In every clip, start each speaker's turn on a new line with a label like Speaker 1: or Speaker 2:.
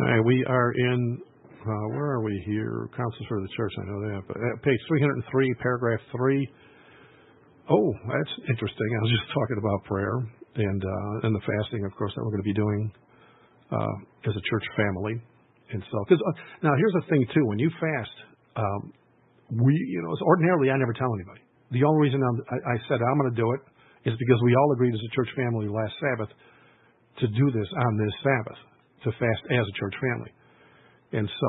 Speaker 1: All right, we are in, where are we here? Counsels for the Church, I know that. But page 303, paragraph 3. Oh, that's interesting. I was just talking about prayer and the fasting, of course, that we're going to be doing as a church family. And so, because now here's the thing, too. When you fast, ordinarily I never tell anybody. The only reason I said I'm going to do it is because we all agreed as a church family last Sabbath to do this on this Sabbath, to fast as a church family. And so,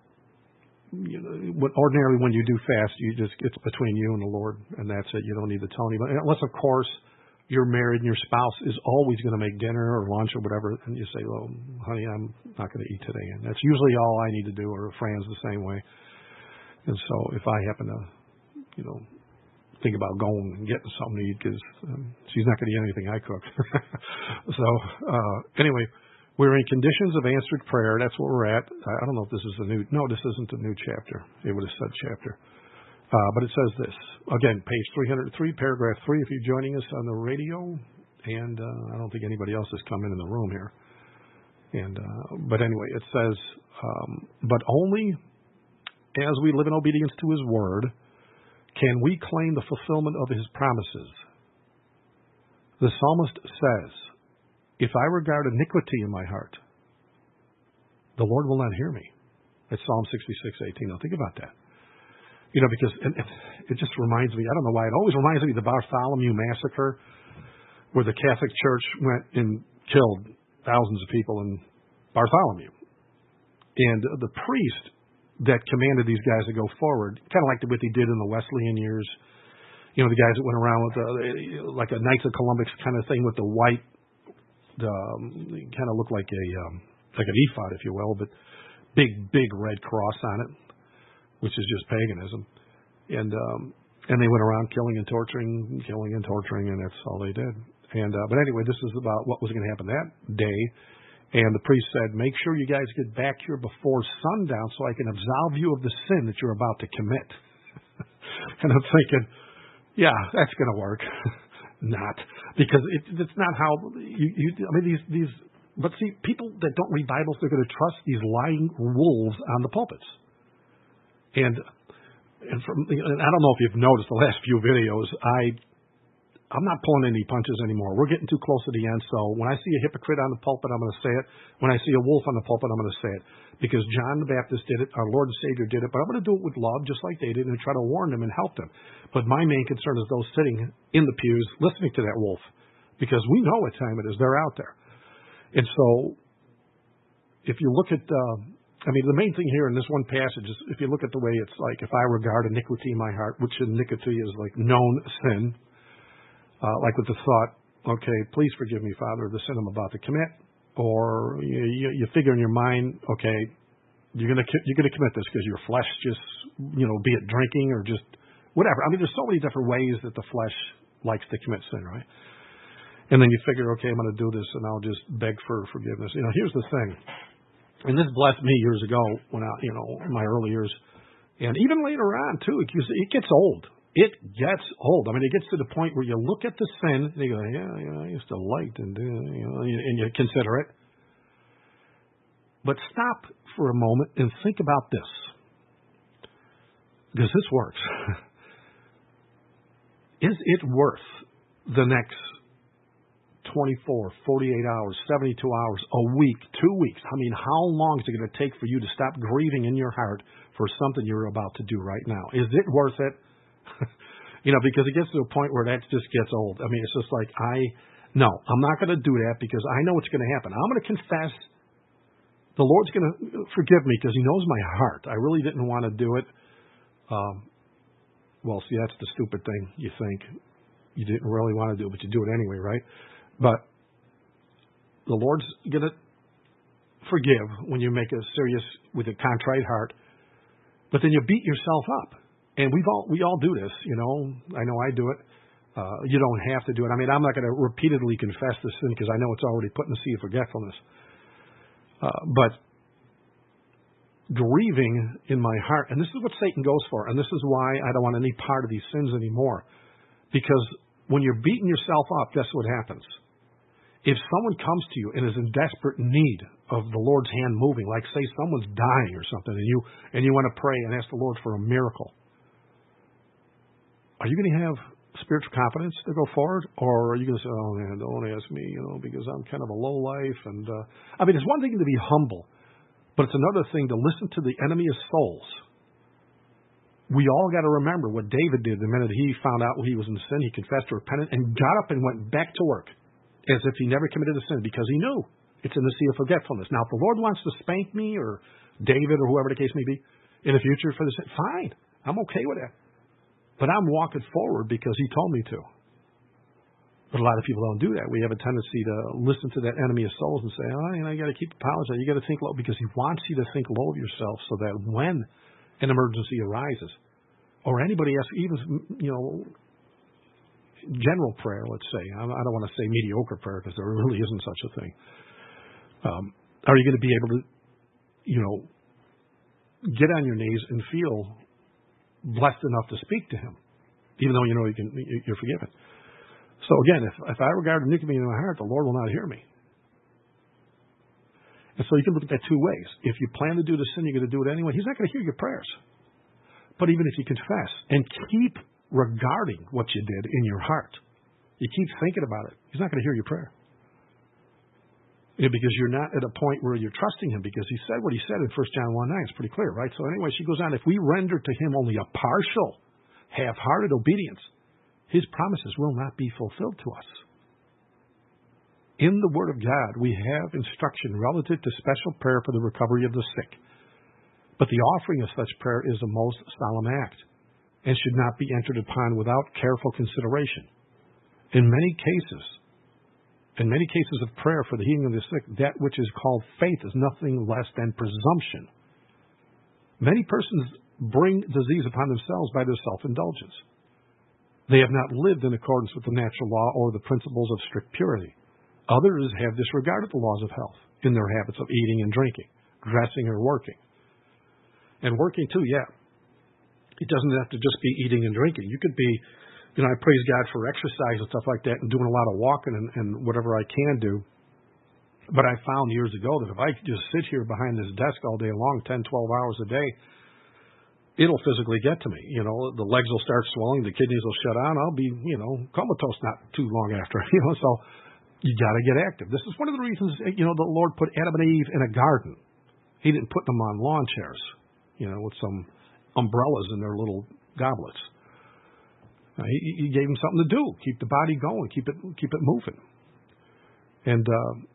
Speaker 1: ordinarily when you do fast, it's between you and the Lord, and that's it. You don't need to tell anybody. Unless, of course, you're married and your spouse is always going to make dinner or lunch or whatever, and you say, well, honey, I'm not going to eat today. And that's usually all I need to do, or Fran's the same way. And so if I happen to, think about going and getting something to eat, because she's not going to eat anything I cook. So anyway, we're in conditions of answered prayer. That's what we're at. I don't know if this is this isn't a new chapter. It would have said chapter. But it says this. Again, page 303, paragraph 3, if you're joining us on the radio. And I don't think anybody else has come in the room here. And but anyway, it says, but only as we live in obedience to His word can we claim the fulfillment of His promises. The psalmist says, if I regard iniquity in my heart, the Lord will not hear me. That's Psalm 66:18. Now think about that. Because it just reminds me, I don't know why, it always reminds me of the Bartholomew Massacre, where the Catholic Church went and killed thousands of people in Bartholomew. And the priest that commanded these guys to go forward, kind of like what they did in the Wesleyan years, the guys that went around with like a Knights of Columbus kind of thing with the white, kind of looked like like an ephod, if you will, but big red cross on it, which is just paganism. And they went around killing and torturing, and that's all they did. And but anyway, this is about what was going to happen that day. And the priest said, make sure you guys get back here before sundown so I can absolve you of the sin that you're about to commit. And I'm thinking, yeah, that's going to work. Not. Because it's not how but see, people that don't read Bibles, they're going to trust these lying wolves on the pulpits. And I don't know if you've noticed the last few videos, I'm not pulling any punches anymore. We're getting too close to the end. So when I see a hypocrite on the pulpit, I'm going to say it. When I see a wolf on the pulpit, I'm going to say it. Because John the Baptist did it. Our Lord and Savior did it. But I'm going to do it with love, just like they did, and try to warn them and help them. But my main concern is those sitting in the pews listening to that wolf. Because we know what time it is. They're out there. And so if you look at, the main thing here in this one passage is if you look at the way it's like, if I regard iniquity in my heart, which iniquity is like known sin, like with the thought, okay, please forgive me, Father, of the sin I'm about to commit. Or you figure in your mind, okay, you're gonna commit this because your flesh just, be it drinking or just whatever. There's so many different ways that the flesh likes to commit sin, right? And then you figure, okay, I'm going to do this, and I'll just beg for forgiveness. Here's the thing, and this blessed me years ago when in my early years, and even later on too. It gets old. It gets old. It gets to the point where you look at the sin and you go, I used to like to do, and you consider it. But stop for a moment and think about this. Because this works. Is it worth the next 24, 48 hours, 72 hours, a week, 2 weeks? How long is it going to take for you to stop grieving in your heart for something you're about to do right now? Is it worth it? Because it gets to a point where that just gets old. It's just like, I'm not going to do that because I know what's going to happen. I'm going to confess. The Lord's going to forgive me because He knows my heart. I really didn't want to do it. See, that's the stupid thing. You think you didn't really want to do it, but you do it anyway, right? But the Lord's going to forgive when you make with a contrite heart. But then you beat yourself up. And we all do this, I know I do it. You don't have to do it. I'm not going to repeatedly confess the sin because I know it's already put in the sea of forgetfulness. But grieving in my heart, and this is what Satan goes for, and this is why I don't want any part of these sins anymore. Because when you're beating yourself up, guess what happens? If someone comes to you and is in desperate need of the Lord's hand moving, like say someone's dying or something, and you want to pray and ask the Lord for a miracle, are you going to have spiritual confidence to go forward, or are you going to say, "Oh man, don't ask me," because I'm kind of a low life? And it's one thing to be humble, but it's another thing to listen to the enemy of souls. We all got to remember what David did the minute he found out he was in sin. He confessed, repented, and got up and went back to work, as if he never committed a sin, because he knew it's in the sea of forgetfulness. Now, if the Lord wants to spank me or David or whoever the case may be in the future for this, fine. I'm okay with that. But I'm walking forward because he told me to. But a lot of people don't do that. We have a tendency to listen to that enemy of souls and say, you got to keep apologizing. You got to think low, because he wants you to think low of yourself so that when an emergency arises, or anybody else, even, general prayer, let's say. I don't want to say mediocre prayer, because there really isn't such a thing. Are you going to be able to, get on your knees and feel blessed enough to speak to him, even though you're forgiven? So again, if I regard iniquity in my heart, the Lord will not hear me. And so you can look at that two ways. If you plan to do the sin, you're going to do it anyway. He's not going to hear your prayers. But even if you confess and keep regarding what you did in your heart, you keep thinking about it, he's not going to hear your prayer. Because you're not at a point where you're trusting him, because he said what he said in 1 John 1:9. It's pretty clear, right? So anyway, she goes on, if we render to him only a partial, half-hearted obedience, his promises will not be fulfilled to us. In the Word of God, we have instruction relative to special prayer for the recovery of the sick. But the offering of such prayer is a most solemn act, and should not be entered upon without careful consideration. In many cases of prayer for the healing of the sick, that which is called faith is nothing less than presumption. Many persons bring disease upon themselves by their self-indulgence. They have not lived in accordance with the natural law or the principles of strict purity. Others have disregarded the laws of health in their habits of eating and drinking, dressing or working. And working too, yeah. It doesn't have to just be eating and drinking. You could be, I praise God for exercise and stuff like that, and doing a lot of walking and whatever I can do. But I found years ago that if I could just sit here behind this desk all day long, 10, 12 hours a day, it'll physically get to me. The legs will start swelling, the kidneys will shut down. I'll be, comatose not too long after. So you got to get active. This is one of the reasons, the Lord put Adam and Eve in a garden. He didn't put them on lawn chairs, with some umbrellas in their little goblets. He gave them something to do, keep the body going, keep it moving. And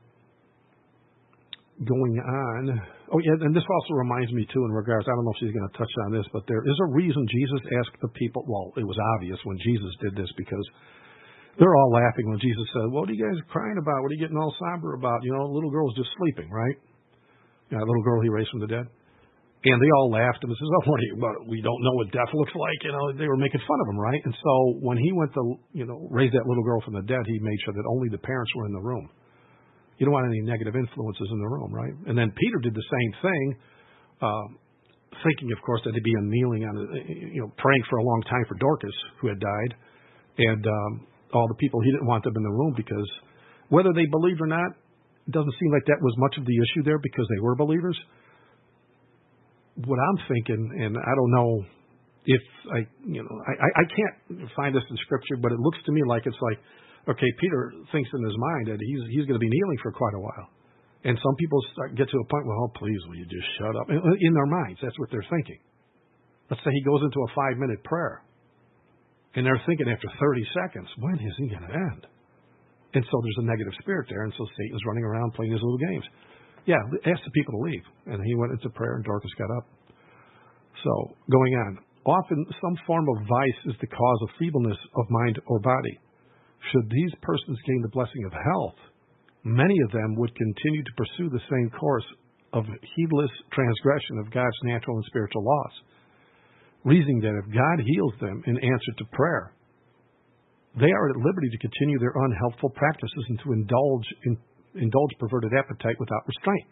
Speaker 1: going on, and this also reminds me too in regards, I don't know if she's going to touch on this, but there is a reason Jesus asked the people, well, it was obvious when Jesus did this, because they're all laughing when Jesus said, what are you guys crying about? What are you getting all somber about? The little girl's just sleeping, right? That little girl he raised from the dead. And they all laughed and says, we don't know what death looks like. They were making fun of him, right? And so when he went to, raise that little girl from the dead, he made sure that only the parents were in the room. You don't want any negative influences in the room, right? And then Peter did the same thing, thinking, of course, that he'd be kneeling on, praying for a long time for Dorcas, who had died, and all the people, he didn't want them in the room, because whether they believed or not, it doesn't seem like that was much of the issue there, because they were believers. What I'm thinking, and I don't know if I can't find this in Scripture, but it looks to me like it's like, okay, Peter thinks in his mind that he's going to be kneeling for quite a while. And some people get to a point where, please, will you just shut up? In their minds, that's what they're thinking. Let's say he goes into a 5-minute prayer, and they're thinking after 30 seconds, when is he going to end? And so there's a negative spirit there, and so Satan's running around playing his little games. Yeah, ask the people to leave. And he went into prayer, and Dorcas got up. So, going on. Often, some form of vice is the cause of feebleness of mind or body. Should these persons gain the blessing of health, many of them would continue to pursue the same course of heedless transgression of God's natural and spiritual laws, reasoning that if God heals them in answer to prayer, they are at liberty to continue their unhealthful practices and to indulge perverted appetite without restraint.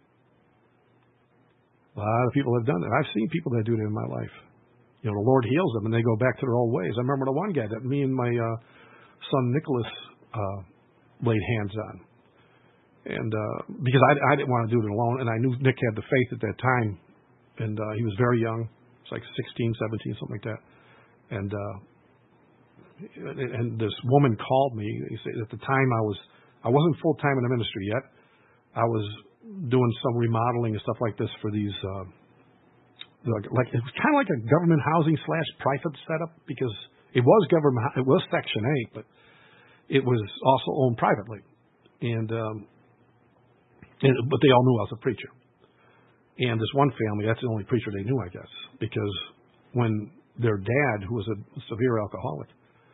Speaker 1: A lot of people have done that. I've seen people that do that in my life. The Lord heals them and they go back to their old ways. I remember the one guy that me and my son Nicholas laid hands on. And because I didn't want to do it alone, and I knew Nick had the faith at that time, and he was very young. It's like 16, 17, something like that. And this woman called me. He said at the time I wasn't full time in the ministry yet. I was doing some remodeling and stuff like this for these. Like it was kind of like a government housing / private setup, because it was government. It was Section 8, but it was also owned privately. And but they all knew I was a preacher. And this one family, that's the only preacher they knew, I guess, because when their dad, who was a severe alcoholic,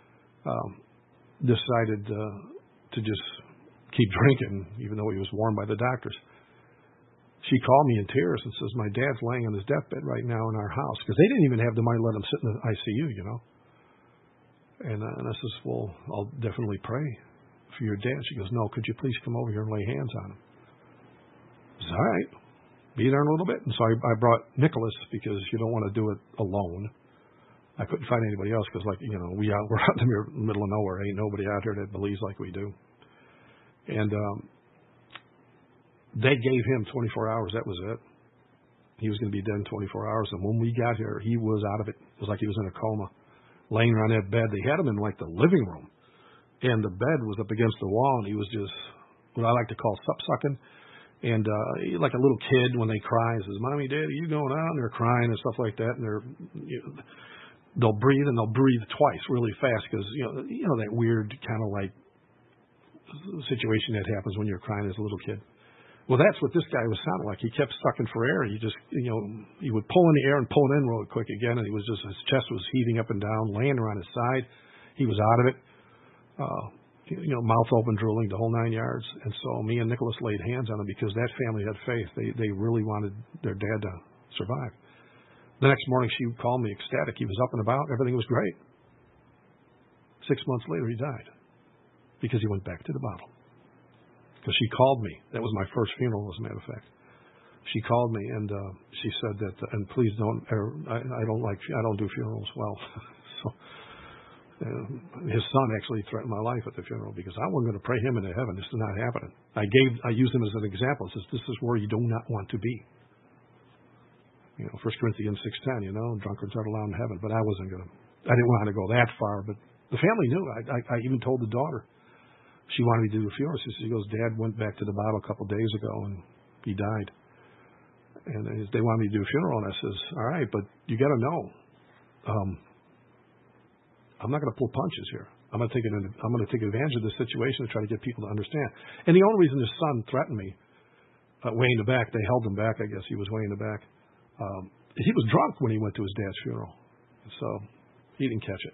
Speaker 1: decided to just keep drinking, even though he was warned by the doctors, she called me in tears and says, my dad's laying on his deathbed right now in our house, because they didn't even have the money to let him sit in the ICU, you know. And I says, well, I'll definitely pray for your dad. She goes, no, could you please come over here and lay hands on him? I said, all right, be there in a little bit. And so I brought Nicholas, because you don't want to do it alone. I couldn't find anybody else because, like, you know, we're out in the middle of nowhere. Ain't nobody out here that believes like we do. And they gave him 24 hours. That was it. He was going to be dead in 24 hours. And when we got here, he was out of it. It was like he was in a coma, laying around that bed. They had him in, like, the living room. And the bed was up against the wall, and he was just what I like to call sup-sucking. And like a little kid when they cry, says, Mommy, Daddy, you going out? And they're crying and stuff like that. And they'll breathe, and they'll breathe twice really fast, because, you know that weird kind of like situation that happens when you're crying as a little kid. Well, that's what this guy was sounding like. He kept sucking for air. He just, he would pull in the air and pull it in real quick again, and he was just, his chest was heaving up and down, laying around his side. He was out of it. Mouth open, drooling, the whole 9 yards. And so me and Nicholas laid hands on him, because that family had faith. They really wanted their dad to survive. The next morning, she called me ecstatic. He was up and about. Everything was great. 6 months later, he died, because he went back to the bottle. Because she called me. That was my first funeral, as a matter of fact. She called me, and she said that, and please don't, I don't do funerals well. So his son actually threatened my life at the funeral, because I wasn't going to pray him into heaven. This is not happening. I used him as an example. It says, this is where you do not want to be. 1 Corinthians 6:10, drunkards aren't allowed in heaven. But I didn't want to go that far. But the family knew. I even told the daughter. She wanted me to do the funeral. She goes, Dad went back to the bottle a couple of days ago, and he died. And they wanted me to do a funeral, and I says, all right, but you got to know, I'm not going to pull punches here. I'm going to take advantage of this situation to try to get people to understand. And the only reason his son threatened me, way in the back, they held him back. I guess he was way in the back. He was drunk when he went to his dad's funeral, so he didn't catch it.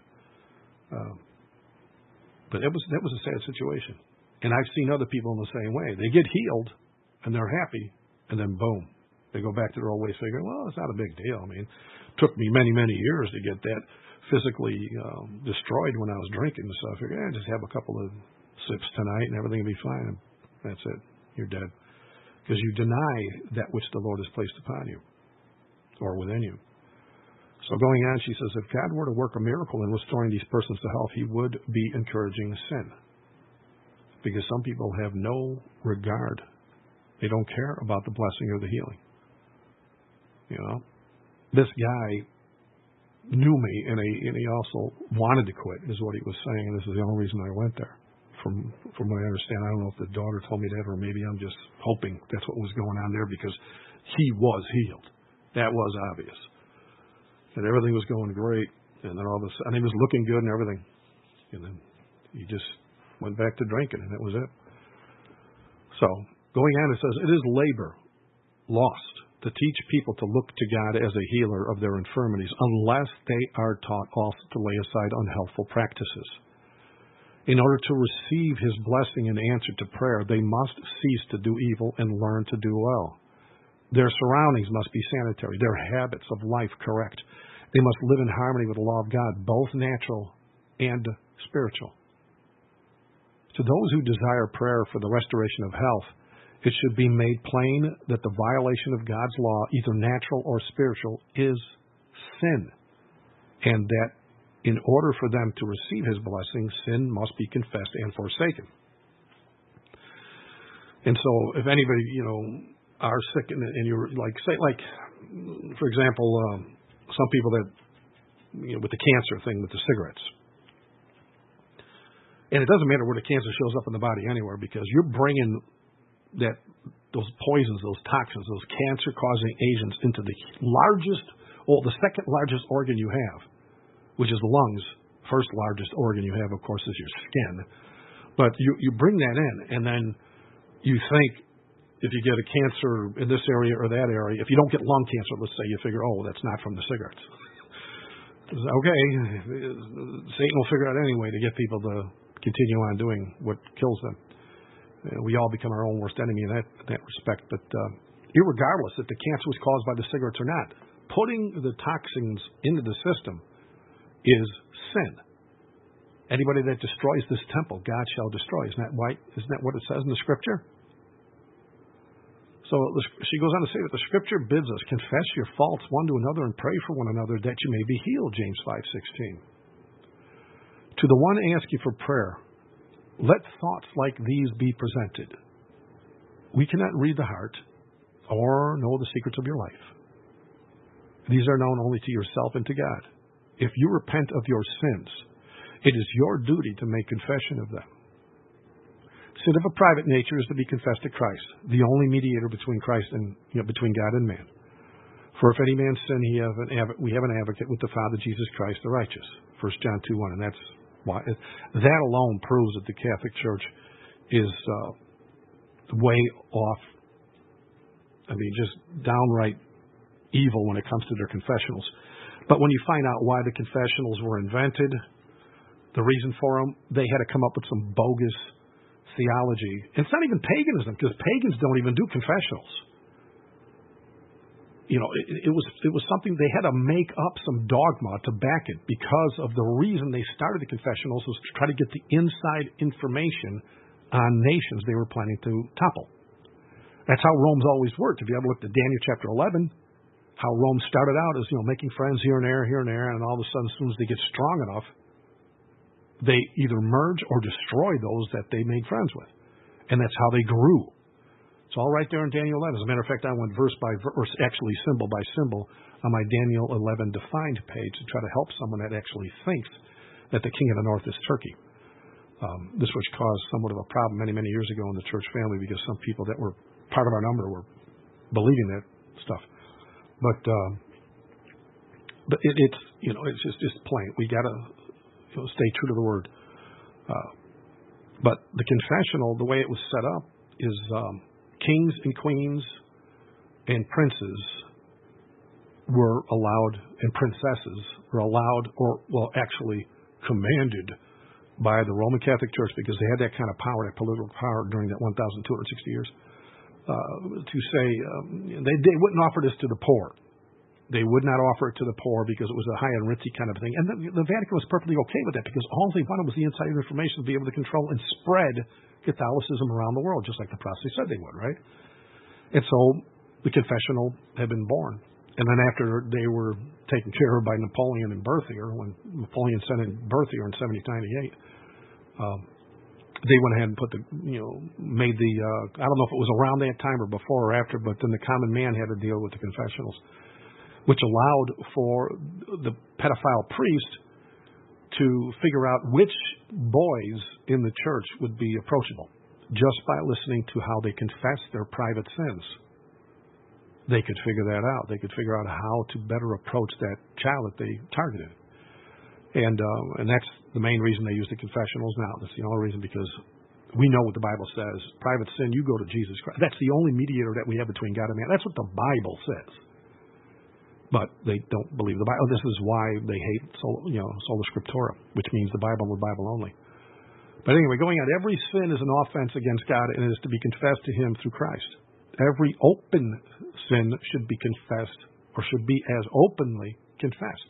Speaker 1: But that was a sad situation. And I've seen other people in the same way. They get healed, and they're happy, and then boom, they go back to their old ways, figuring, well, it's not a big deal. I mean, it took me many, many years to get that physically destroyed when I was drinking. So I figured, just have a couple of sips tonight, and everything will be fine. And that's it. You're dead. Because you deny that which the Lord has placed upon you, or within you. So going on, she says, if God were to work a miracle in restoring these persons to health, he would be encouraging sin. Because some people have no regard. They don't care about the blessing or the healing. This guy knew me, and he also wanted to quit, is what he was saying. And this is the only reason I went there. From what I understand, I don't know if the daughter told me that, or maybe I'm just hoping that's what was going on there, because he was healed. That was obvious. And everything was going great. And then all of a sudden, he was looking good and everything. And then he just went back to drinking, and that was it. So, going on, it says, it is labor lost to teach people to look to God as a healer of their infirmities, unless they are taught also to lay aside unhealthful practices. In order to receive his blessing and answer to prayer, they must cease to do evil and learn to do well. Their surroundings must be sanitary, their habits of life correct. They must live in harmony with the law of God, both natural and spiritual. To those who desire prayer for the restoration of health, it should be made plain that the violation of God's law, either natural or spiritual, is sin, and that in order for them to receive his blessing, sin must be confessed and forsaken. And so if anybody, are sick and you're for example, some people that, with the cancer thing with the cigarettes. And it doesn't matter where the cancer shows up in the body anywhere, because you're bringing those poisons, those toxins, those cancer-causing agents into the second largest organ you have, which is the lungs. First largest organ you have, of course, is your skin. But you bring that in, and then you think if you get a cancer in this area or that area, if you don't get lung cancer, let's say, you figure, that's not from the cigarettes. Okay, Satan will figure out any way to get people to continue on doing what kills them. We all become our own worst enemy in that respect. But irregardless if the cancer was caused by the cigarettes or not, putting the toxins into the system is sin. Anybody that destroys this temple, God shall destroy. Isn't that what it says in the Scripture? So she goes on to say that the Scripture bids us confess your faults one to another and pray for one another that you may be healed, James 5:16. To the one asking for prayer, let thoughts like these be presented. We cannot read the heart or know the secrets of your life. These are known only to yourself and to God. If you repent of your sins, it is your duty to make confession of them. Sin of a private nature is to be confessed to Christ, the only mediator between Christ and between God and man. For if any man sin, we have an advocate with the Father, Jesus Christ, the righteous. 1 John 2:1, and that's why that alone proves that the Catholic Church is way off. Just downright evil when it comes to their confessionals. But when you find out why the confessionals were invented, the reason for them, they had to come up with some bogus theology. And it's not even paganism, because pagans don't even do confessionals. It was something they had to make up some dogma to back it, because of the reason they started the confessionals was to try to get the inside information on nations they were planning to topple. That's how Rome's always worked. If you ever looked at Daniel chapter 11, how Rome started out as making friends here and there, and all of a sudden, as soon as they get strong enough, they either merge or destroy those that they made friends with. And that's how they grew. It's all right there in Daniel 11. As a matter of fact, I went verse by verse, actually symbol by symbol, on my Daniel 11 defined page to try to help someone that actually thinks that the king of the north is Turkey. This was caused somewhat of a problem many, many years ago in the church family, because some people that were part of our number were believing that stuff. But it's just plain. We got to stay true to the word. But the confessional, the way it was set up, is kings and queens and princes were allowed, and princesses were allowed, actually commanded by the Roman Catholic Church, because they had that kind of power, that political power during that 1,260 years, to say they wouldn't offer this to the poor. They would not offer it to the poor because it was a high and ritzy kind of thing. And the Vatican was perfectly okay with that, because all they wanted was the insider information to be able to control and spread Catholicism around the world, just like the Protestants said they would, right? And so the confessional had been born. And then after they were taken care of by Napoleon and Berthier, when Napoleon sent in Berthier in 1798, they went ahead and made the, I don't know if it was around that time or before or after, but then the common man had to deal with the confessionals, which allowed for the pedophile priest to figure out which boys in the church would be approachable just by listening to how they confess their private sins. They could figure that out. They could figure out how to better approach that child that they targeted. And that's the main reason they use the confessionals now. That's the only reason, because we know what the Bible says. Private sin, you go to Jesus Christ. That's the only mediator that we have between God and man. That's what the Bible says. But they don't believe the Bible. This is why they hate sola scriptura, which means the Bible and the Bible only. But anyway, going on, every sin is an offense against God, and it is to be confessed to Him through Christ. Every open sin should be confessed, or should be as openly confessed.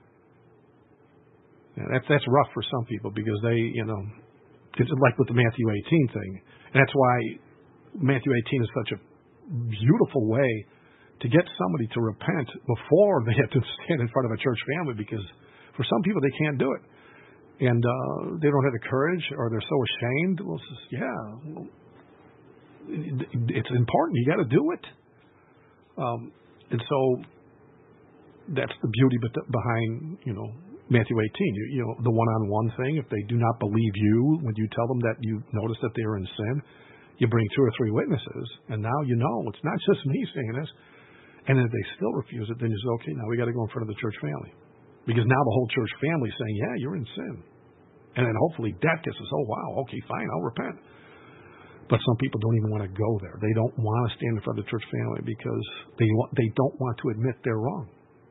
Speaker 1: Now, that's rough for some people, because they, it's like with the Matthew 18 thing. And that's why Matthew 18 is such a beautiful way to get somebody to repent before they have to stand in front of a church family, because for some people they can't do it. And they don't have the courage, or they're so ashamed. Well, it's important. You got to do it. And so that's the beauty behind, Matthew 18. The one-on-one thing. If they do not believe you when you tell them that you notice that they are in sin, you bring 2 or 3 witnesses, and now it's not just me saying this. And if they still refuse it, then you say, okay, now we got to go in front of the church family, because now the whole church family is saying, yeah, you're in sin, and then hopefully that gets us, oh wow, okay, fine, I'll repent. But some people don't even want to go there. They don't want to stand in front of the church family because they don't want to admit they're wrong.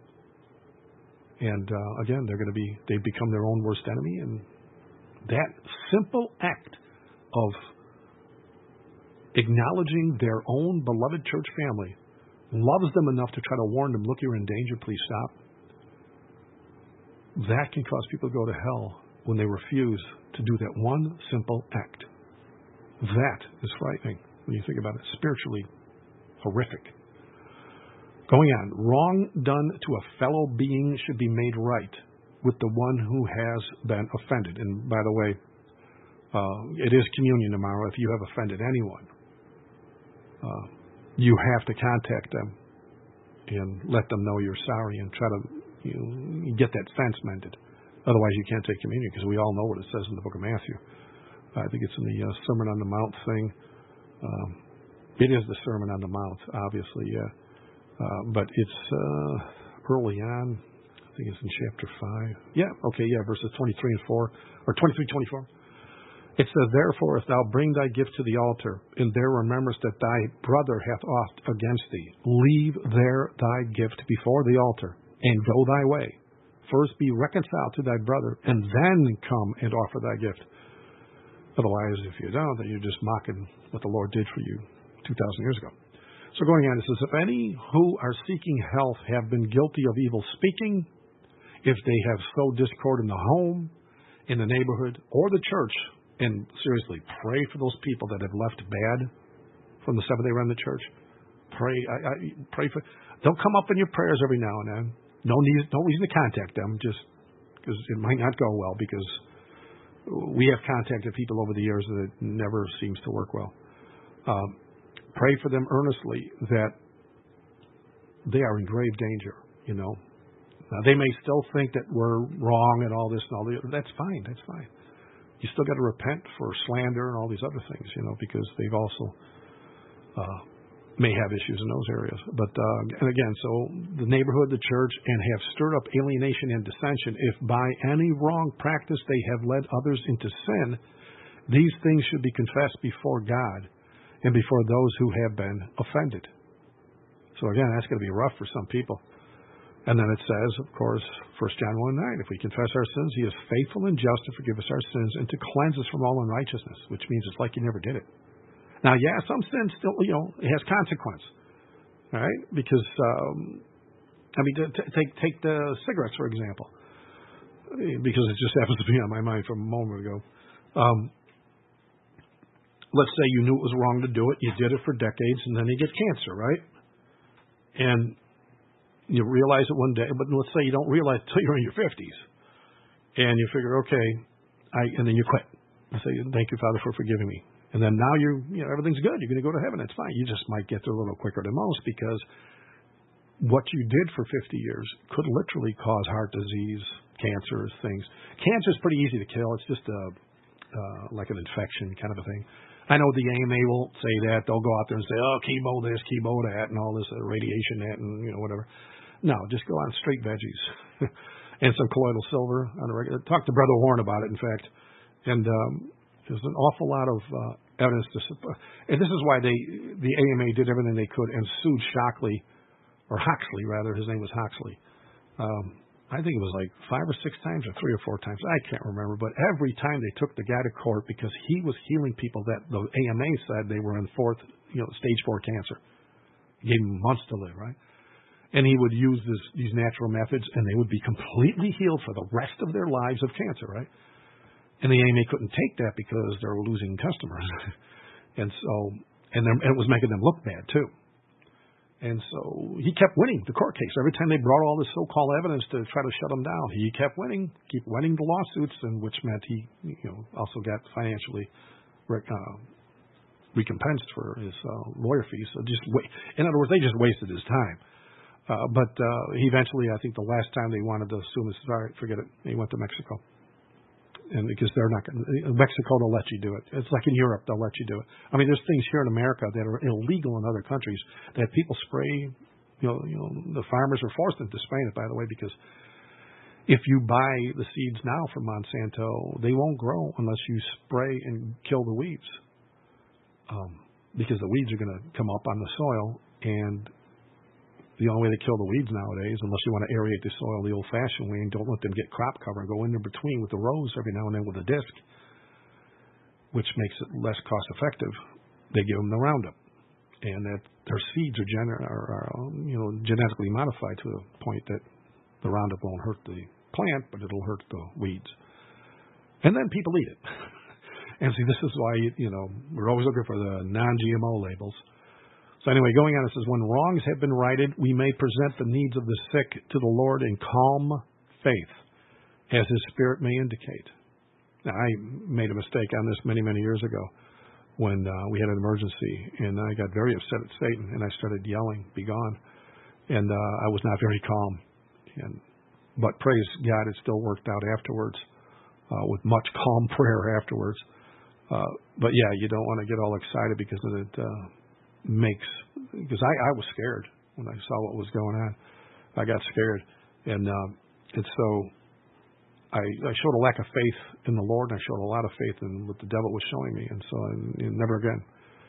Speaker 1: And again, they've become their own worst enemy. And that simple act of acknowledging their own beloved church family loves them enough to try to warn them, look, you're in danger, please stop. That can cause people to go to hell when they refuse to do that one simple act. That is frightening when you think about it. Spiritually horrific. Going on, wrong done to a fellow being should be made right with the one who has been offended. And by the way, it is communion tomorrow. If you have offended anyone, you have to contact them and let them know you're sorry and try to get that fence mended. Otherwise, you can't take communion, because we all know what it says in the book of Matthew. I think it's in the Sermon on the Mount thing. It is the Sermon on the Mount, obviously, but it's early on. I think it's in chapter 5. Verses 23 and 4, or 23, 24. It says, therefore, if thou bring thy gift to the altar, and there rememberest that thy brother hath aught against thee, leave there thy gift before the altar, and go thy way. First be reconciled to thy brother, and then come and offer thy gift. Otherwise, if you don't, then you're just mocking what the Lord did for you 2,000 years ago. So going on, it says, if any who are seeking health have been guilty of evil speaking, if they have sowed discord in the home, in the neighborhood, or the church, and seriously, pray for those people that have left bad from the Seventh-day Remnant Church. Pray for. Don't come up in your prayers every now and then. No reason to contact them, just because it might not go well, because we have contacted people over the years that it never seems to work well. Pray for them earnestly that they are in grave danger, Now, they may still think that we're wrong and all this and all the other. That's fine. You still got to repent for slander and all these other things, because they've also may have issues in those areas. But, and again, so the neighborhood, the church, and have stirred up alienation and dissension, if by any wrong practice they have led others into sin, these things should be confessed before God and before those who have been offended. So again, that's going to be rough for some people. And then it says, of course, 1 John 1:9, if we confess our sins, he is faithful and just to forgive us our sins and to cleanse us from all unrighteousness, which means it's like you never did it. Now, some sin still, it has consequence, all right? Because, take the cigarettes, for example, because it just happens to be on my mind from a moment ago. Let's say you knew it was wrong to do it. You did it for decades, and then you get cancer, right? And you realize it one day, but let's say you don't realize it until you're in your 50s. And you figure, okay, and then you quit. You say, thank you, Father, for forgiving me. And then now everything's good. You're going to go to heaven. That's fine. You just might get there a little quicker than most, because what you did for 50 years could literally cause heart disease, cancers, things. Cancer is pretty easy to kill. It's just like an infection kind of a thing. I know the AMA will say that. They'll go out there and say, oh, chemo this, chemo that, and all this radiation that, and whatever. No, just go on straight veggies and some colloidal silver on a regular. Talk to Brother Warren about it, in fact. And there's an awful lot of evidence to support. And this is why the AMA did everything they could and sued Hoxley, rather. His name was Hoxley. I think it was like 5 or 6 times or 3 or 4 times. I can't remember. But every time they took the guy to court, because he was healing people that the AMA said they were in stage 4 cancer. He gave them months to live, right? And he would use these natural methods, and they would be completely healed for the rest of their lives of cancer, right? And the AMA couldn't take that because they were losing customers. And it was making them look bad, too. And so he kept winning the court case. Every time they brought all this so-called evidence to try to shut him down, he kept winning the lawsuits, and which meant he also got financially recompense for his lawyer fees. So in other words, they just wasted his time. But he eventually, I think the last time they wanted to sue him, he said, all right, forget it. He went to Mexico. And because they're not going to, Mexico, they'll let you do it. It's like in Europe, they'll let you do it. I mean, there's things here in America that are illegal in other countries that people spray, the farmers are forced into spraying it, by the way, because if you buy the seeds now from Monsanto, they won't grow unless you spray and kill the weeds. Because the weeds are going to come up on the soil, and the only way to kill the weeds nowadays, unless you want to aerate the soil the old-fashioned way and don't let them get crop cover and go in between with the rows every now and then with a disc, which makes it less cost-effective, they give them the Roundup. And that their seeds are genetically modified to the point that the Roundup won't hurt the plant, but it'll hurt the weeds. And then people eat it. And see, this is why, we're always looking for the non-GMO labels. So anyway, going on, it says, when wrongs have been righted, we may present the needs of the sick to the Lord in calm faith, as His Spirit may indicate. Now, I made a mistake on this many, many years ago when we had an emergency, and I got very upset at Satan, and I started yelling, be gone. And I was not very calm. But praise God, it still worked out afterwards, with much calm prayer afterwards. But yeah, you don't want to get all excited because it because I was scared when I saw what was going on. I got scared, and so I showed a lack of faith in the Lord, and I showed a lot of faith in what the devil was showing me, and so never again.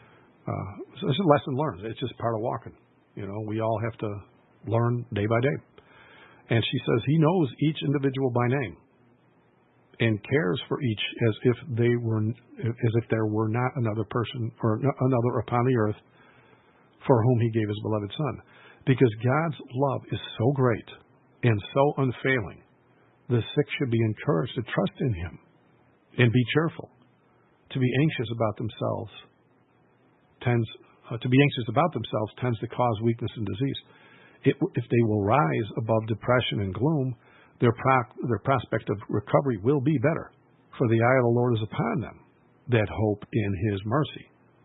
Speaker 1: So it's a lesson learned. It's just part of walking. We all have to learn day by day. And she says He knows each individual by name and cares for each as if there were not another person or another upon the earth for whom He gave His beloved Son. Because God's love is so great and so unfailing, the sick should be encouraged to trust in Him and be cheerful. To be anxious about themselves tends to cause weakness and disease. If they will rise above depression and gloom, their prospect of recovery will be better, for the eye of the Lord is upon them that hope in His mercy.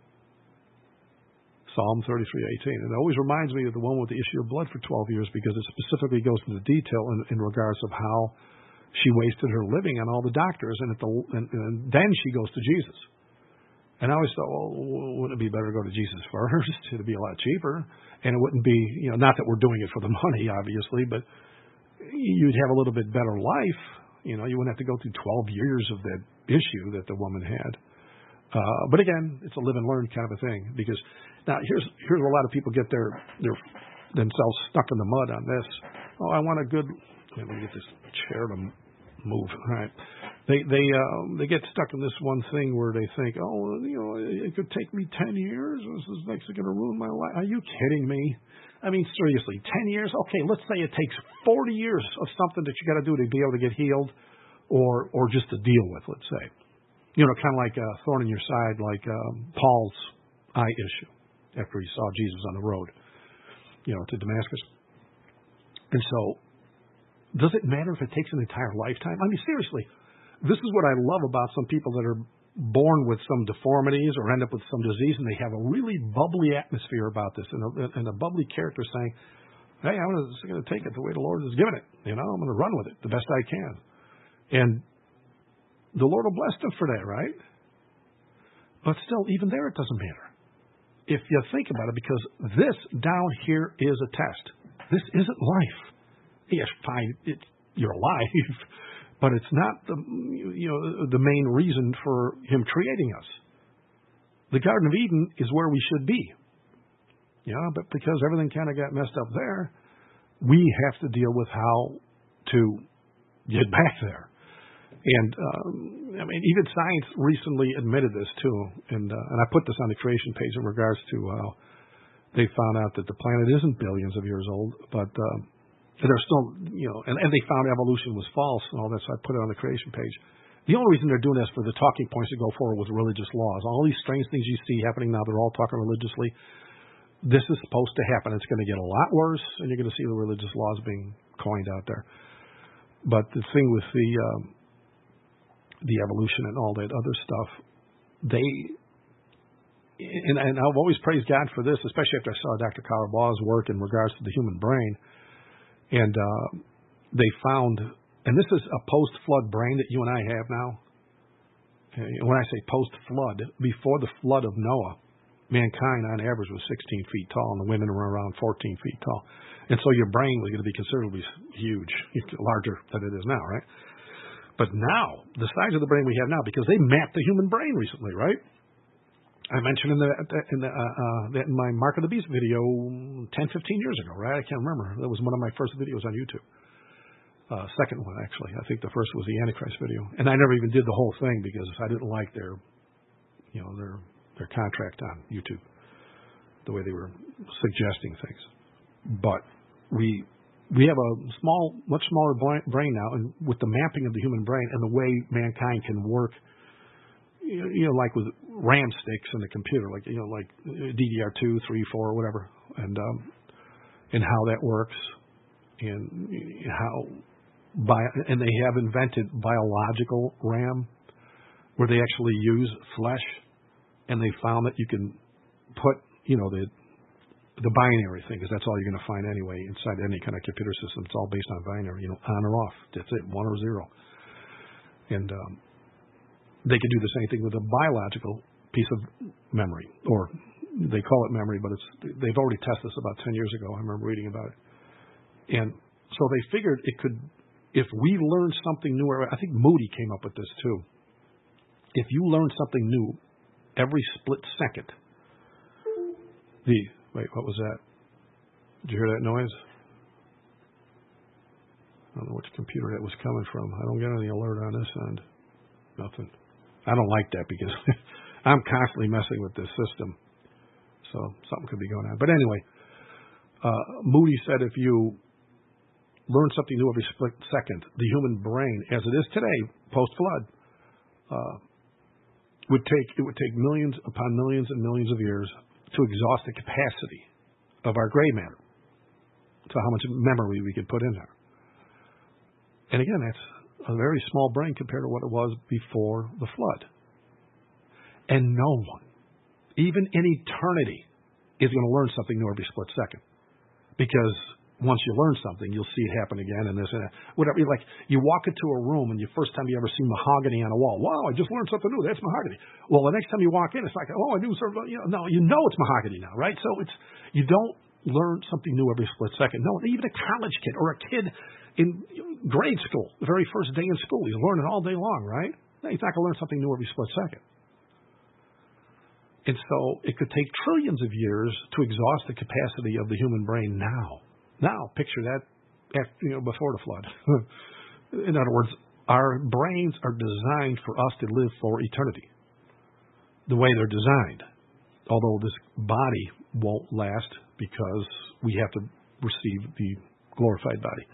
Speaker 1: Psalm 33:18. It always reminds me of the one with the issue of blood for 12 years because it specifically goes into detail in regards of how she wasted her living on all the doctors, and then she goes to Jesus. And I always thought, well, wouldn't it be better to go to Jesus first? It'd be a lot cheaper, and it wouldn't be, not that we're doing it for the money, obviously, but you'd have a little bit better life. You wouldn't have to go through 12 years of that issue that the woman had. But again, it's a live and learn kind of a thing, because now here's where a lot of people get their themselves stuck in the mud on this. Oh, I want a good. Let me get this chair to move. All right, they get stuck in this one thing where they think, it could take me 10 years. This is going to ruin my life. Are you kidding me? I mean, seriously, 10 years? Okay, let's say it takes 40 years of something that you got to do to be able to get healed, or just to deal with. Let's say. Kind of like a thorn in your side, like Paul's eye issue after he saw Jesus on the road, to Damascus. And so, does it matter if it takes an entire lifetime? I mean, seriously, this is what I love about some people that are born with some deformities or end up with some disease, and they have a really bubbly atmosphere about this and a bubbly character saying, hey, I'm just going to take it the way the Lord has given it. I'm going to run with it the best I can. And the Lord will bless them for that, right? But still, even there, it doesn't matter. If you think about it, because this down here is a test. This isn't life. Yes, fine, you're alive, but it's not the main reason for Him creating us. The Garden of Eden is where we should be. But because everything kind of got messed up there, we have to deal with how to get back there. And even science recently admitted this too, and I put this on the creation page in regards to how they found out that the planet isn't billions of years old, but they're still, and they found evolution was false and all that. So I put it on the creation page. The only reason they're doing this is for the talking points to go forward with religious laws. All these strange things you see happening now, they're all talking religiously. This is supposed to happen. It's going to get a lot worse, and you're going to see the religious laws being coined out there. But the thing with the evolution and all that other stuff, and I've always praised God for this, especially after I saw Dr. Carabaw's work in regards to the human brain. And they found, and this is a post-flood brain that you and I have now. And when I say post-flood, before the flood of Noah, mankind on average was 16 feet tall, and the women were around 14 feet tall. And so your brain was going to be considerably huge, larger than it is now, right? But now, the size of the brain we have now, because they mapped the human brain recently, right? I mentioned in my Mark of the Beast video 10, 15 years ago, right? I can't remember. That was one of my first videos on YouTube. Second one, actually. I think the first was the Antichrist video. And I never even did the whole thing because I didn't like their contract on YouTube, the way they were suggesting things. But we have a much smaller brain now, and with the mapping of the human brain and the way mankind can work, like with RAM sticks in the computer, like DDR2, 3, 4, whatever, and how that works, and and they have invented biological RAM, where they actually use flesh, and they found that you can put the binary thing, because that's all you're going to find anyway inside any kind of computer system. It's all based on binary, on or off. That's it, 1 or 0. And they could do the same thing with a biological piece of memory, or they call it memory, but they've already tested this about 10 years ago. I remember reading about it. And so they figured it could, if we learn something new, I think Moody came up with this too. If you learn something new every split second, wait, what was that? Did you hear that noise? I don't know which computer that was coming from. I don't get any alert on this end. Nothing. I don't like that because I'm constantly messing with this system. So something could be going on. But anyway, Moody said if you learn something new every split second, the human brain, as it is today, post-flood, it would take millions upon millions and millions of years to exhaust the capacity of our gray matter, to how much memory we could put in there. And again, that's a very small brain compared to what it was before the flood. And no one, even in eternity, is going to learn something new every split second. Because once you learn something, you'll see it happen again and this and that. Whatever, like you walk into a room and the first time you ever see mahogany on a wall, wow, I just learned something new. That's mahogany. Well, the next time you walk in, it's like, oh, I knew sort of, no, it's mahogany now, right? So you don't learn something new every split second. No, even a college kid or a kid in grade school, the very first day in school, he's learning all day long, right? He's not going to learn something new every split second. And so it could take trillions of years to exhaust the capacity of the human brain now. Now, picture that before the flood. In other words, our brains are designed for us to live for eternity, the way they're designed. Although this body won't last because we have to receive the glorified body.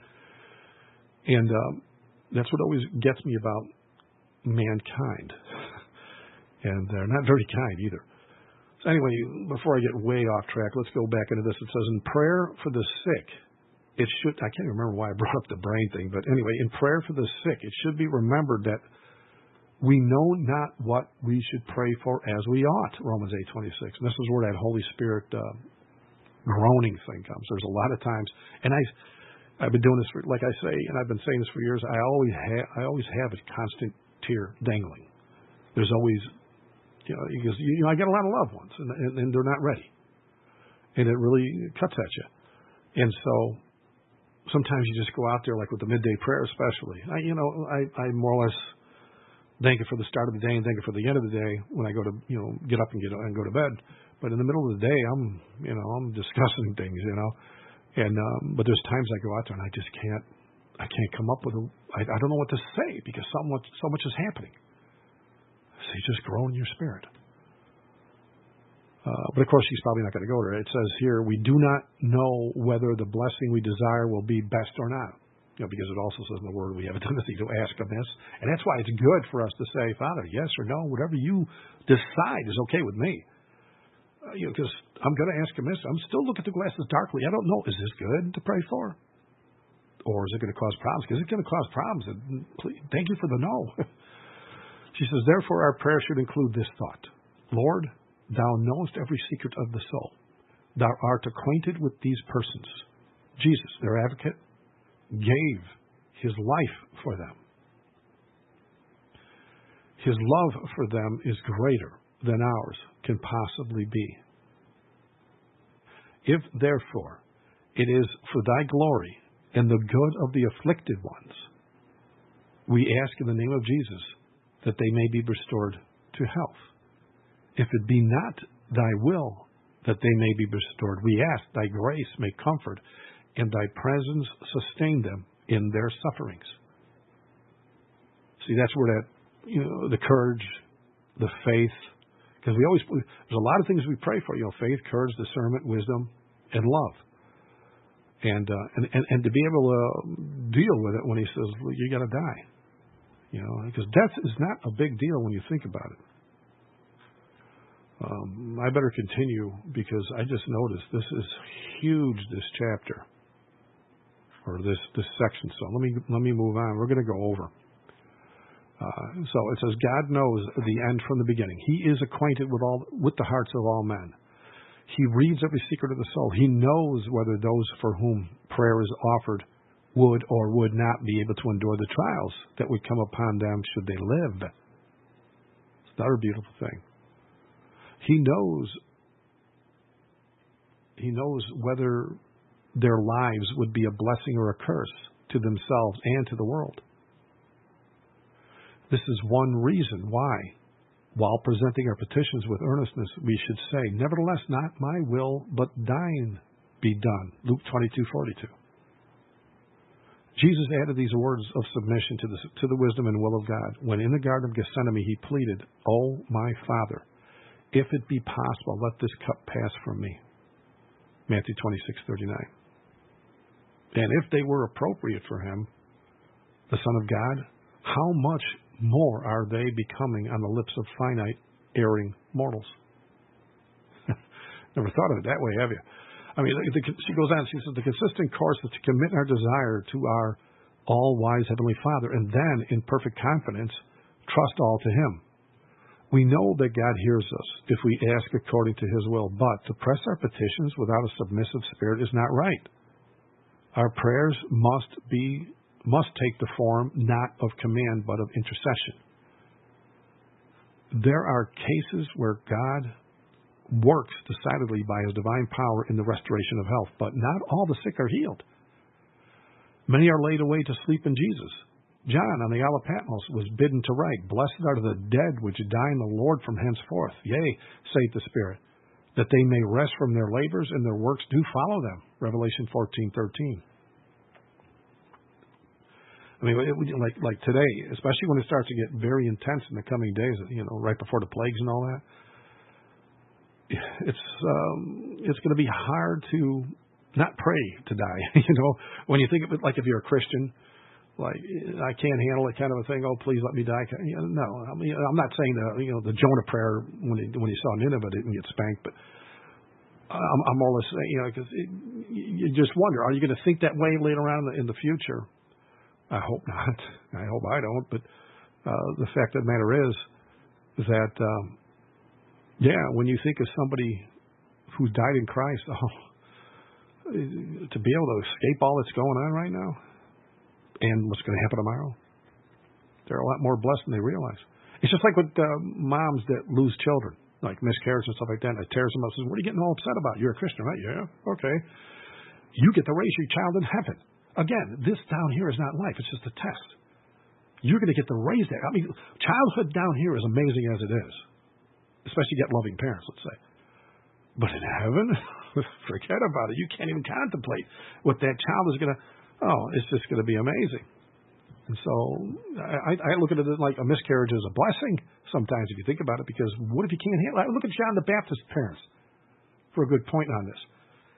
Speaker 1: And that's what always gets me about mankind. And they're not very kind either. So anyway, before I get way off track, let's go back into this. It says, in prayer for the sick, I can't remember why I brought up the brain thing, but anyway, in prayer for the sick, it should be remembered that we know not what we should pray for as we ought, Romans 8:26. And this is where that Holy Spirit groaning thing comes. There's a lot of times, and I've been doing this for, like I say, and I've been saying this for years, I always have a constant tear dangling. There's always, because I get a lot of loved ones, and they're not ready. And it really cuts at you. And so sometimes you just go out there, like with the midday prayer especially. I more or less thank it for the start of the day and thank it for the end of the day when I go to, get up and go to bed. But in the middle of the day, I'm discussing things, And but there's times I go out there and I can't come up with I don't know what to say because so much is happening. So you just grow in your spirit. But of course, she's probably not going to go there. It says here, we do not know whether the blessing we desire will be best or not. Because it also says in the Word we have a tendency to ask amiss. And that's why it's good for us to say, Father, yes or no, whatever you decide is okay with me. Because I'm going to ask amiss. I'm still looking at the glasses darkly. I don't know, is this good to pray for? Or is it going to cause problems? Because it's going to cause problems. And please, thank you for the no. She says, therefore, our prayer should include this thought. Lord, thou knowest every secret of the soul. Thou art acquainted with these persons. Jesus, their advocate, gave his life for them. His love for them is greater than ours can possibly be. If, therefore, it is for thy glory and the good of the afflicted ones, we ask in the name of Jesus that they may be restored to health. If it be not thy will that they may be restored, we ask thy grace may comfort and thy presence sustain them in their sufferings. See, that's where that, the courage, the faith, because there's a lot of things we pray for, faith, courage, discernment, wisdom, and love. And to be able to deal with it when he says, you got to die. Because death is not a big deal when you think about it. I better continue because I just noticed this is huge, this chapter, or this section. So let me move on. We're going to go over. So it says, God knows the end from the beginning. He is acquainted with the hearts of all men. He reads every secret of the soul. He knows whether those for whom prayer is offered would or would not be able to endure the trials that would come upon them should they live. It's another beautiful thing. He knows whether their lives would be a blessing or a curse to themselves and to the world. This is one reason why, while presenting our petitions with earnestness, we should say, nevertheless, not my will, but thine be done. Luke 22:42. Jesus added these words of submission to the wisdom and will of God when in the Garden of Gethsemane he pleaded, "O my Father, if it be possible, let this cup pass from me." Matthew 26:39. And if they were appropriate for him, the Son of God, how much more are they becoming on the lips of finite, erring mortals? Never thought of it that way, have you? I mean, she goes on, she says, the consistent course is to commit our desire to our all-wise Heavenly Father, and then, in perfect confidence, trust all to Him. We know that God hears us if we ask according to His will, but to press our petitions without a submissive spirit is not right. Our prayers must take the form not of command, but of intercession. There are cases where God works decidedly by His divine power in the restoration of health, but not all the sick are healed. Many are laid away to sleep in Jesus. John on the Isle of Patmos was bidden to write, "Blessed are the dead which die in the Lord from henceforth. Yea, saith the Spirit, that they may rest from their labors, and their works do follow them." Revelation 14:13. I mean, like today, especially when it starts to get very intense in the coming days, right before the plagues and all that, it's going to be hard to not pray to die. When you think of it, like if you're a Christian, like I can't handle it kind of a thing. Oh, please let me die. No, I mean, I'm not saying the Jonah prayer when he saw Nineveh didn't get spanked, but I'm more or less saying, because you just wonder, are you going to think that way later on in the future? I hope not. I hope I don't. But the fact of the matter is that, when you think of somebody who's died in Christ, to be able to escape all that's going on right now and what's going to happen tomorrow, they're a lot more blessed than they realize. It's just like with moms that lose children, like miscarriage and stuff like that, and it tears them up. Says, "What are you getting all upset about? You're a Christian, right?" "Yeah, okay." You get to raise your child in heaven. Again, this down here is not life. It's just a test. You're going to get to raise that. I mean, childhood down here is amazing as it is, especially get loving parents, let's say. But in heaven, forget about it. You can't even contemplate what that child is going to, it's just going to be amazing. And so I look at it like a miscarriage is a blessing sometimes if you think about it, because what if you can't handle it? Look at John the Baptist's parents for a good point on this.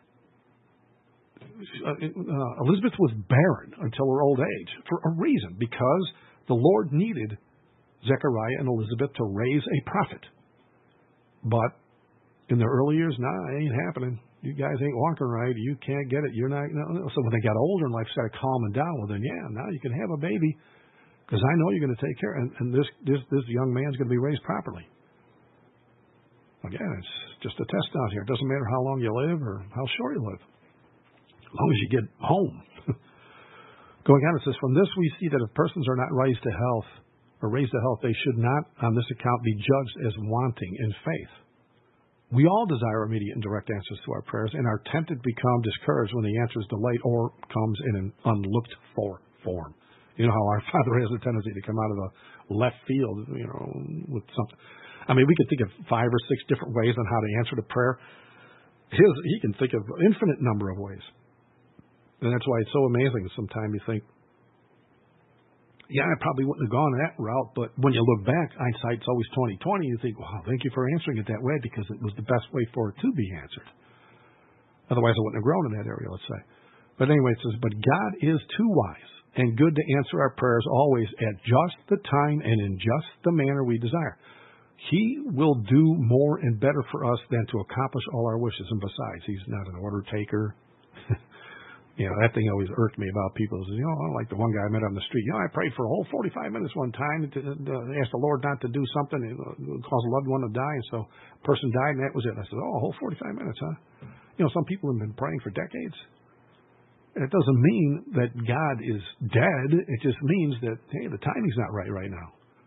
Speaker 1: Elizabeth was barren until her old age for a reason, because the Lord needed Zechariah and Elizabeth to raise a prophet. But in their early years, it ain't happening. You guys ain't walking right. You can't get it. You're not. No. So when they got older and life started calming down, well, then now you can have a baby, because I know you're going to take care. And this young man's going to be raised properly. Again, it's just a test out here. It doesn't matter how long you live or how short you live, as long as you get home. Going on, it says, from this we see that if persons are not raised to health, they should not on this account be judged as wanting in faith. We all desire immediate and direct answers to our prayers and are tempted to become discouraged when the answer is delayed or comes in an unlooked for form. You know how our Father has a tendency to come out of the left field, with something. I mean, we could think of 5 or 6 different ways on how to answer the prayer. He can think of an infinite number of ways. And that's why it's so amazing. Sometimes you think, yeah, I probably wouldn't have gone that route, but when you look back, hindsight's always 20/20. You think, wow, thank you for answering it that way because it was the best way for it to be answered. Otherwise, I wouldn't have grown in that area, let's say. But anyway, it says, but God is too wise and good to answer our prayers always at just the time and in just the manner we desire. He will do more and better for us than to accomplish all our wishes. And besides, he's not an order taker. That thing always irked me about people. Like the one guy I met on the street. I prayed for a whole 45 minutes one time to ask the Lord not to do something and cause a loved one to die. And so a person died and that was it. I said, a whole 45 minutes, huh? Some people have been praying for decades. And it doesn't mean that God is dead. It just means that, hey, the timing's not right now.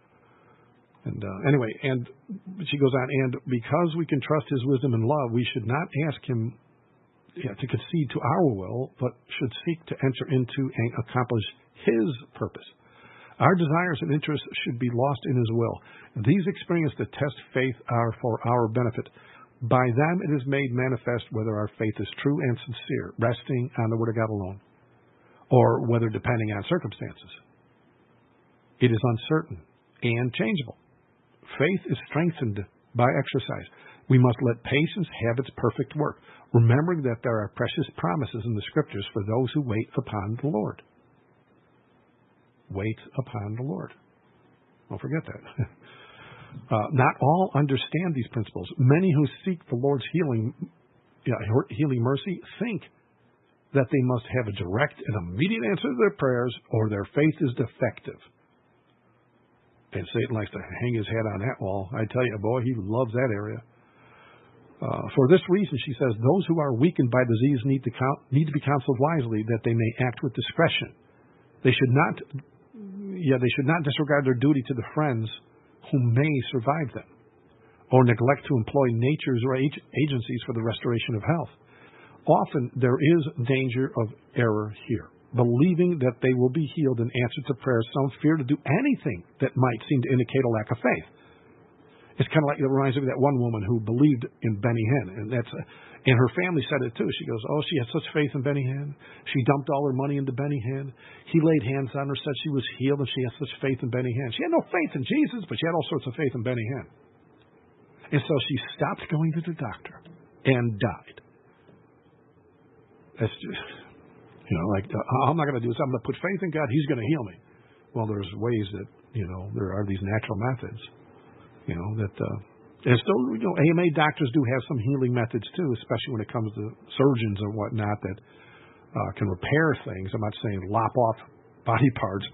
Speaker 1: And anyway, and she goes on, and because we can trust his wisdom and love, we should not ask him to concede to our will, but should seek to enter into and accomplish his purpose. Our desires and interests should be lost in his will. These experiences that test faith are for our benefit. By them it is made manifest whether our faith is true and sincere, resting on the Word of God alone, or whether depending on circumstances. It is uncertain and changeable. Faith is strengthened by exercise. We must let patience have its perfect work, remembering that there are precious promises in the Scriptures for those who wait upon the Lord. Wait upon the Lord. Don't forget that. Not all understand these principles. Many who seek the Lord's healing mercy think that they must have a direct and immediate answer to their prayers or their faith is defective. And Satan likes to hang his hat on that wall. I tell you, boy, he loves that area. For this reason, she says, those who are weakened by disease need to be counseled wisely, that they may act with discretion. They should not disregard their duty to the friends who may survive them, or neglect to employ natures or agencies for the restoration of health. Often there is danger of error here. Believing that they will be healed in answer to prayer, some fear to do anything that might seem to indicate a lack of faith. It's kind of like, it reminds me of that one woman who believed in Benny Hinn, and her family said it too. She goes, she had such faith in Benny Hinn. She dumped all her money into Benny Hinn. He laid hands on her, said she was healed, and she had such faith in Benny Hinn. She had no faith in Jesus, but she had all sorts of faith in Benny Hinn. And so she stopped going to the doctor and died. That's just, I'm not going to do this. I'm going to put faith in God. He's going to heal me. Well, there's ways that, there are these natural methods. And still, AMA doctors do have some healing methods too, especially when it comes to surgeons or whatnot that can repair things. I'm not saying lop off body parts,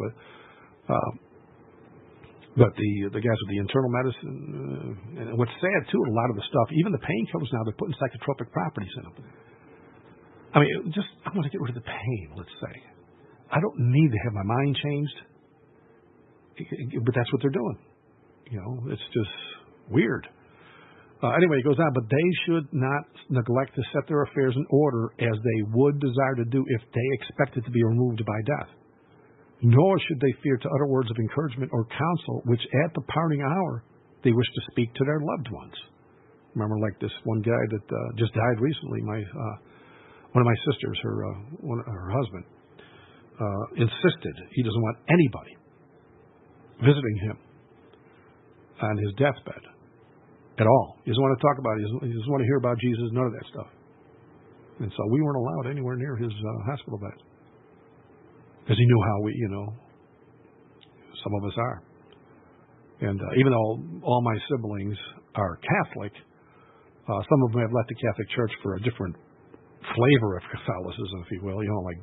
Speaker 1: but the guys with the internal medicine. And what's sad too, a lot of the stuff, even the painkillers now, they're putting psychotropic properties in them. I mean, I want to get rid of the pain. Let's say I don't need to have my mind changed, but that's what they're doing. It's just weird. Anyway, it goes on, but they should not neglect to set their affairs in order as they would desire to do if they expected to be removed by death. Nor should they fear to utter words of encouragement or counsel, which at the parting hour they wish to speak to their loved ones. Remember, like this one guy that just died recently, one of my sisters, her husband, insisted he doesn't want anybody visiting him on his deathbed at all. He doesn't want to talk about it. He doesn't want to hear about Jesus, none of that stuff. And so we weren't allowed anywhere near his hospital bed because he knew how some of us are. And even though all my siblings are Catholic, some of them have left the Catholic Church for a different flavor of Catholicism, if you will,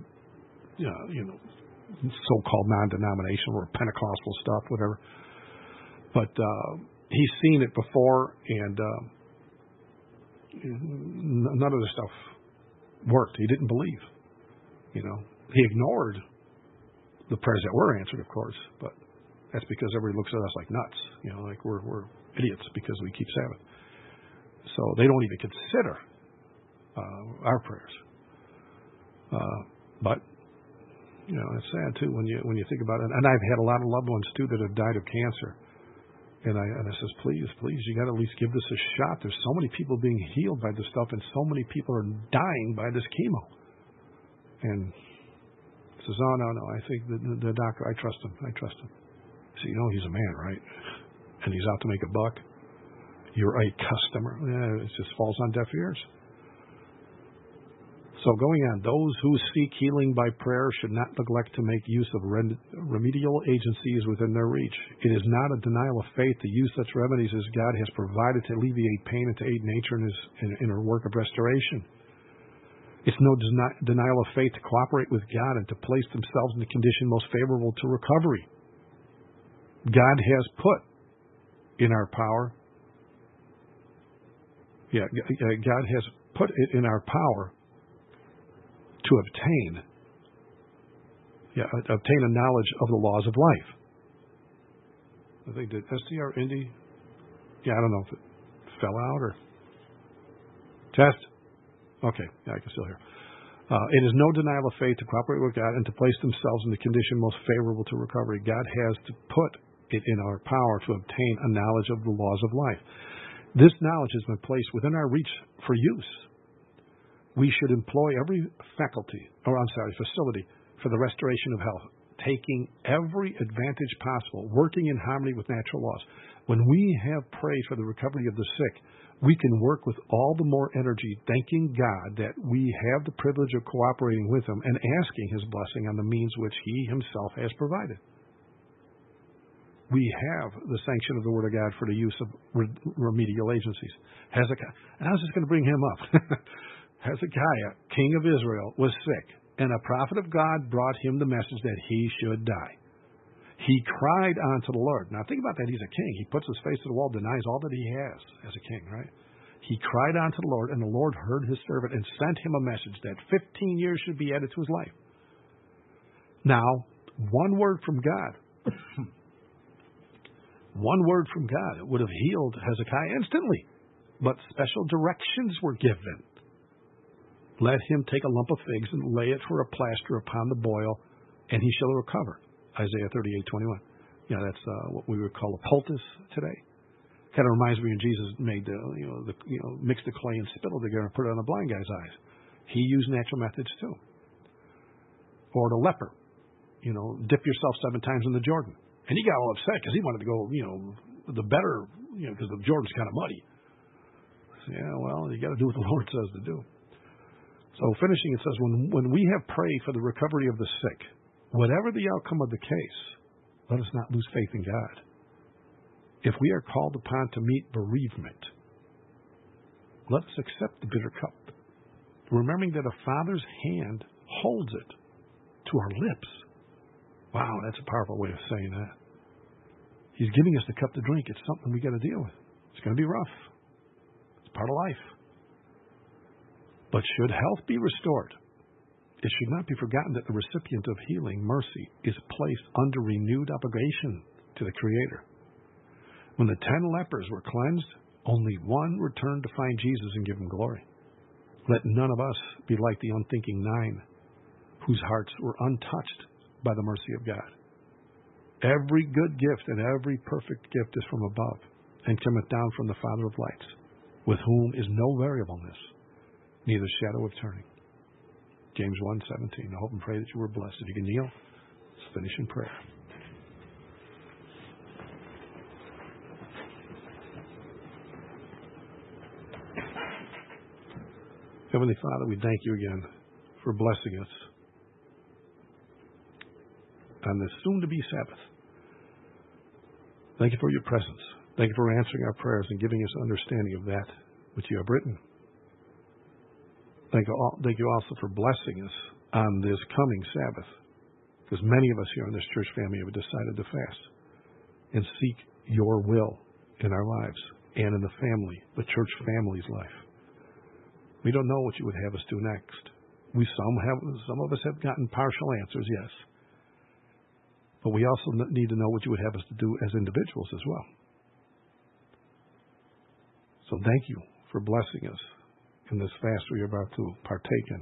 Speaker 1: so-called non-denominational or Pentecostal stuff, whatever. But he's seen it before, and none of the stuff worked. He didn't believe. He ignored the prayers that were answered, of course, but that's because everybody looks at us like nuts. Like we're idiots because we keep Sabbath. So they don't even consider our prayers. But it's sad too when you think about it. And I've had a lot of loved ones too that have died of cancer. And I says, please, you got to at least give this a shot. There's so many people being healed by this stuff, and so many people are dying by this chemo. And he says, oh, no, I think the doctor, I trust him. So he's a man, right? And he's out to make a buck. You're a customer. Yeah, it just falls on deaf ears. So going on, those who seek healing by prayer should not neglect to make use of remedial agencies within their reach. It is not a denial of faith to use such remedies as God has provided to alleviate pain and to aid nature in her work of restoration. It's no denial of faith to cooperate with God and to place themselves in the condition most favorable to recovery. God has put in our power. God has put it in our power to obtain a knowledge of the laws of life. I think that SDR Indy, I don't know if it fell out or test. Okay, I can still hear. It is no denial of faith to cooperate with God and to place themselves in the condition most favorable to recovery. God has to put it in our power to obtain a knowledge of the laws of life. This knowledge has been placed within our reach for use. We should employ every facility for the restoration of health, taking every advantage possible, working in harmony with natural laws. When we have prayed for the recovery of the sick, we can work with all the more energy, thanking God that we have the privilege of cooperating with Him and asking His blessing on the means which He Himself has provided. We have the sanction of the Word of God for the use of remedial agencies. Hezekiah, and I was just going to bring him up. Hezekiah, king of Israel, was sick, and a prophet of God brought him the message that he should die. He cried unto the Lord. Now think about that. He's a king. He puts his face to the wall, denies all that he has as a king, right? He cried unto the Lord, and the Lord heard his servant and sent him a message that 15 years should be added to his life. Now, one word from God. One word from God would have healed Hezekiah instantly, but special directions were given. Let him take a lump of figs and lay it for a plaster upon the boil, and he shall recover. Isaiah 38:21. That's what we would call a poultice today. Kind of reminds me when Jesus made mixed the clay and spittle together and put it on a blind guy's eyes. He used natural methods too. Or the leper, dip yourself 7 times in the Jordan. And he got all upset because he wanted to go, the better, because the Jordan's kind of muddy. So, you got to do what the Lord says to do. So finishing, it says, when we have prayed for the recovery of the sick, whatever the outcome of the case, let us not lose faith in God. If we are called upon to meet bereavement, let us accept the bitter cup, remembering that a Father's hand holds it to our lips. Wow, that's a powerful way of saying that. He's giving us the cup to drink. It's something we got to deal with. It's going to be rough. It's part of life. But should health be restored, it should not be forgotten that the recipient of healing, mercy, is placed under renewed obligation to the Creator. When the 10 lepers were cleansed, only one returned to find Jesus and give Him glory. Let none of us be like the unthinking 9, whose hearts were untouched by the mercy of God. Every good gift and every perfect gift is from above, and cometh down from the Father of lights, with whom is no variableness, neither shadow of turning. James 1:17. I hope and pray that you were blessed. If you can kneel, let's finish in prayer. Heavenly Father, we thank you again for blessing us on this soon-to-be Sabbath. Thank you for your presence. Thank you for answering our prayers and giving us understanding of that which you have written. Thank you also for blessing us on this coming Sabbath, because many of us here in this church family have decided to fast and seek your will in our lives and in the church family's life. We don't know what you would have us do next. Some of us have gotten partial answers, yes. But we also need to know what you would have us to do as individuals as well. So thank you for blessing us in this fast we are about to partake in.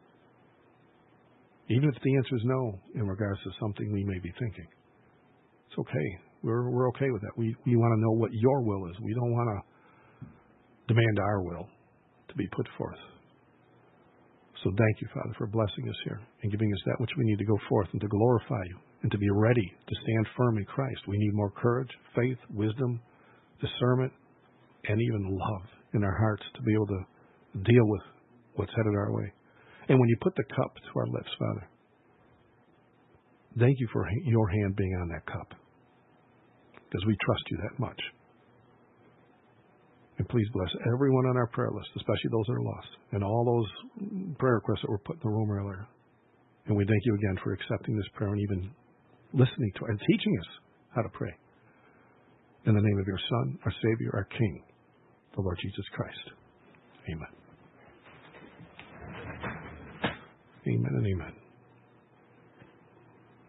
Speaker 1: Even if the answer is no in regards to something we may be thinking. It's okay. We're okay with that. We want to know what your will is. We don't want to demand our will to be put forth. So thank you, Father, for blessing us here and giving us that which we need to go forth and to glorify you and to be ready to stand firm in Christ. We need more courage, faith, wisdom, discernment, and even love in our hearts to be able to deal with what's headed our way. And when you put the cup to our lips, Father, thank you for your hand being on that cup, because we trust you that much. And please bless everyone on our prayer list, especially those that are lost, and all those prayer requests that were put in the room earlier. And we thank you again for accepting this prayer and even listening to and teaching us how to pray. In the name of your Son, our Savior, our King, the Lord Jesus Christ. Amen. Amen and amen.